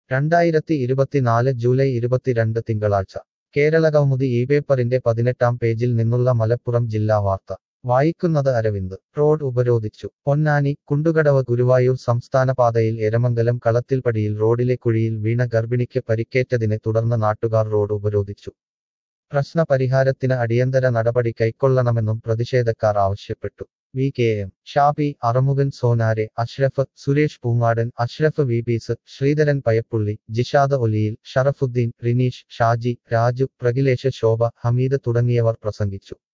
2024 July 22 തിങ്കളാഴ്ച കേരളകൗമുദി ഈ പേപ്പറിന്റെ 18-ാം പേജിൽ നിന്നുള്ള മലപ്പുറം ജില്ലാ വാർത്ത വായിക്കുന്നത് അരവിന്ദ്. റോഡ് ഉപരോധിച്ചു. പൊന്നാനി കുണ്ടുകടവ് ഗുരുവായൂർ സംസ്ഥാനപാതയിൽ എരമംഗലം കളത്തിൽപ്പടിയിൽ റോഡിലെ കുഴിയിൽ വീണ ഗർഭിണിക്ക് പരിക്കേറ്റതിനെ തുടർന്ന് നാട്ടുകാർ റോഡ് ഉപരോധിച്ചു. പ്രശ്ന പരിഹാരത്തിന് അടിയന്തര നടപടി കൈക്കൊള്ളണമെന്നും പ്രതിഷേധക്കാർ ആവശ്യപ്പെട്ടു. വി.കെ.എം. ഷാഫി, അറുമുഖൻ സോനാരെ, അഷ്റഫ്, സുരേഷ് പൂങ്ങാടൻ, അഷ്റഫ് വി.പീസ്, ശ്രീധരൻ പയപ്പുള്ളി, ജിഷാദ് ഒലിയിൽ, ഷറഫുദ്ദീൻ, റിനീഷ്, ഷാജി, രാജു, പ്രഗിലേഷ്, ശോഭ, ഹമീദ് തുടങ്ങിയവർ പ്രസംഗിച്ചു.